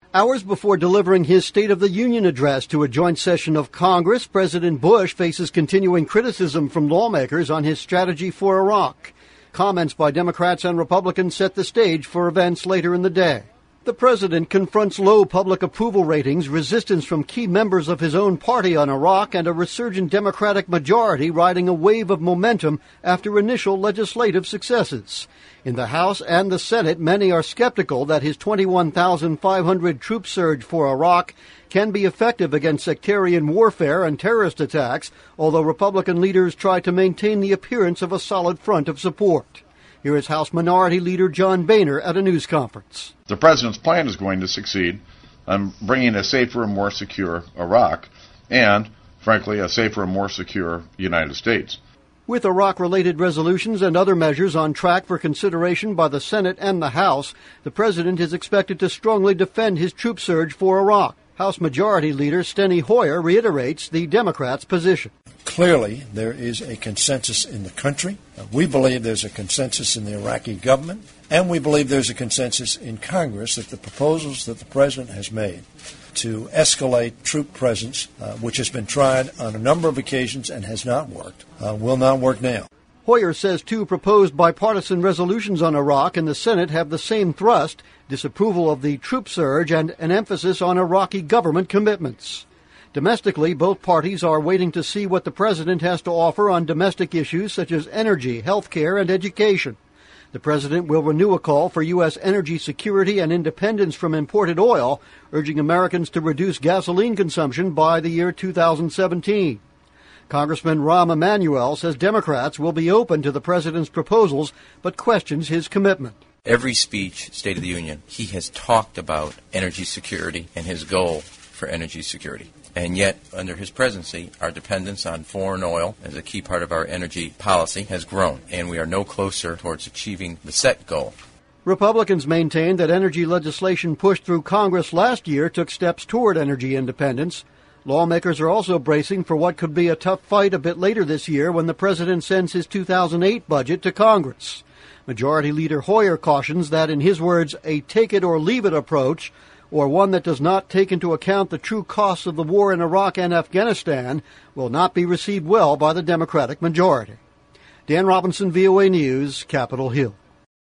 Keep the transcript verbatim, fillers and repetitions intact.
Hours before delivering his State of the Union address to a joint session of Congress, President Bush faces continuing criticism from lawmakers on his strategy for Iraq. Comments by Democrats and Republicans set the stage for events later in the day. The president confronts low public approval ratings, resistance from key members of his own party on Iraq, and a resurgent Democratic majority riding a wave of momentum after initial legislative successes. In the House and the Senate, many are skeptical that his twenty-one thousand five hundred troop surge for Iraq can be effective against sectarian warfare and terrorist attacks, although Republican leaders try to maintain the appearance of a solid front of support. Here is House Minority Leader John Boehner at a news conference. The president's plan is going to succeed on bringing a safer and more secure Iraq and, frankly, a safer and more secure United States. With Iraq-related resolutions and other measures on track for consideration by the Senate and the House, the president is expected to strongly defend his troop surge for Iraq. House Majority Leader Steny Hoyer reiterates the Democrats' position. Clearly, there is a consensus in the country. We believe there's a consensus in the Iraqi government, and we believe there's a consensus in Congress that the proposals that the president has made to escalate troop presence, uh, which has been tried on a number of occasions and has not worked, uh, will not work now. Hoyer says two proposed bipartisan resolutions on Iraq in the Senate have the same thrust, disapproval of the troop surge and an emphasis on Iraqi government commitments. Domestically, both parties are waiting to see what the president has to offer on domestic issues such as energy, health care, and education. The president will renew a call for U S energy security and independence from imported oil, urging Americans to reduce gasoline consumption by the year two thousand seventeen. Congressman Rahm Emanuel says Democrats will be open to the president's proposals, but questions his commitment. Every speech, State of the Union, he has talked about energy security and his goal for energy security. And yet, under his presidency, our dependence on foreign oil as a key part of our energy policy has grown, and we are no closer towards achieving the set goal. Republicans maintain that energy legislation pushed through Congress last year took steps toward energy independence. Lawmakers are also bracing for what could be a tough fight a bit later this year when the president sends his two thousand eight budget to Congress. Majority Leader Hoyer cautions that, in his words, a take-it-or-leave-it approach, or one that does not take into account the true costs of the war in Iraq and Afghanistan, will not be received well by the Democratic majority. Dan Robinson, V O A News, Capitol Hill.